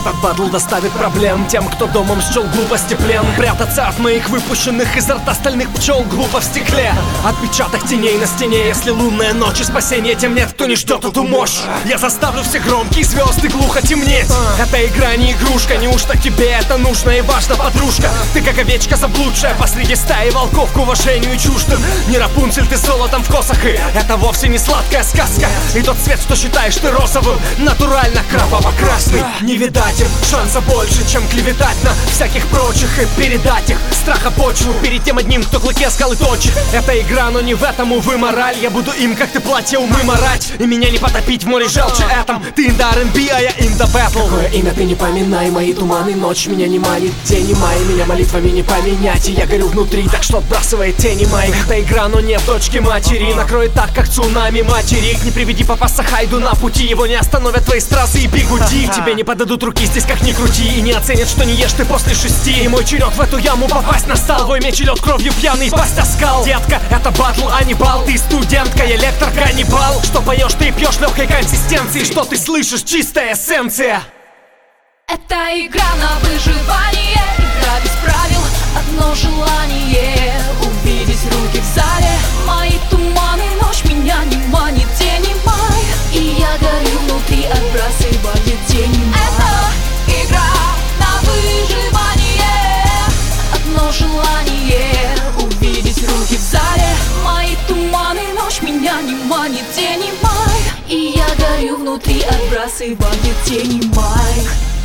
Этот батл доставит проблем тем, кто домом счел глупости плен. Прятаться от моих выпущенных изо рта стальных пчел глупо в стекле. Отпечаток теней на стене, если лунная ночь и спасение, тем нет, кто не ждет эту мощь. Я заставлю все громкие звезды глухо темнеть. Эта игра не игрушка, неужто тебе это нужно и важно, подружка? Ты как овечка заблудшая посреди стаи волков, к уважению чуждым. Не Рапунцель, ты с золотом в косах, и это вовсе не сладкая сказка. И тот цвет, что считаешь ты розовым, натурально кроваво-красный. Не видать им шанса больше, чем клеветать на всяких прочих и передать их страха почву перед тем одним, кто клыке скалы точит. Это игра, но не в этом, увы, мораль. Я буду им, как ты платье умы марать, и меня не потопить в море желчи этом. Ты in the R&B, а я in the battle. Какое имя ты не поминай, мои туманы, ночь меня не манит. День и май, меня молитвами не поменять, и я горю внутри, так что отбрасывай тени моих. Это игра, но не в дочке матери. Накроет так, как цунами материк. Не приведи попасться Хайду на пути, его не остановят твои стразы и бигуди. Тебе не подадут руки здесь, как ни крути, и не оценят, что не ешь ты после 6. И мой черед в эту яму попасть настал. Твой меч и лед кровью пьяный, пасть оскал. Детка, это батл, а не бал. Ты студентка, я лектор, каннибал. Что поешь, ты пьешь легкой консистенции. Что ты слышишь, чистая эссенция. Это игра на выживание, игра без правил, одно желание увидеть руки в зале. Мои туманы, ночь меня не манит, день и май, и я горю внутри, отбрасывая тени. Это игра на выживание, одно желание увидеть руки в зале. Мои туманы, ночь меня не манит, день и май, и я горю внутри, отбрасывая тени. Май.